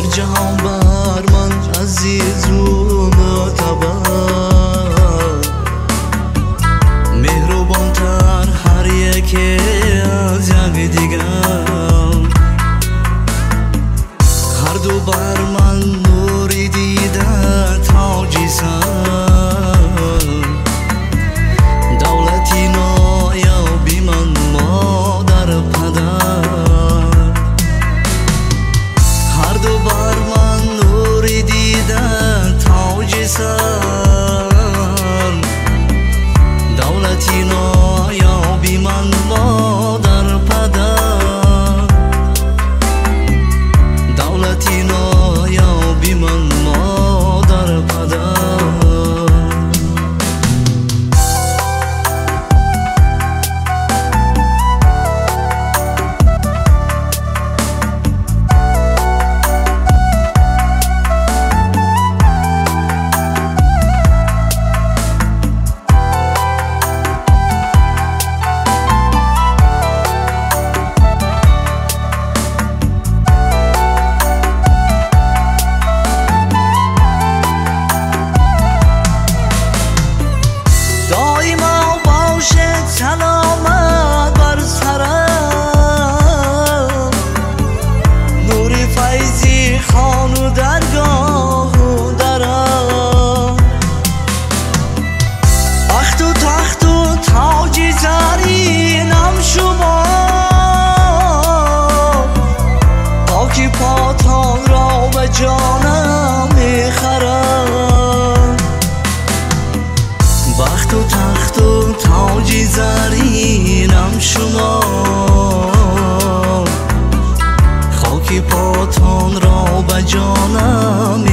در جهان بر من عزیز و معتبر، مهربان تر هر یکی از یک دیگر. هر دو بر من نوری دیده تاجی سر، دولتی نایابی من مادر پدر. هر دو بر من نوری دیده تاجی سر، دولتی نایابی من مادر پدر، دولتی نایابی من مادر پدر. سلامت بر سرم، نور فیضی خان و درگاه و درم. بخت و تخت و تاج زرینم شما، پاکی پاتان را به جانم میخرم. بخت و تخت و تاج زرینم شما، خاکی پاتان را به جانم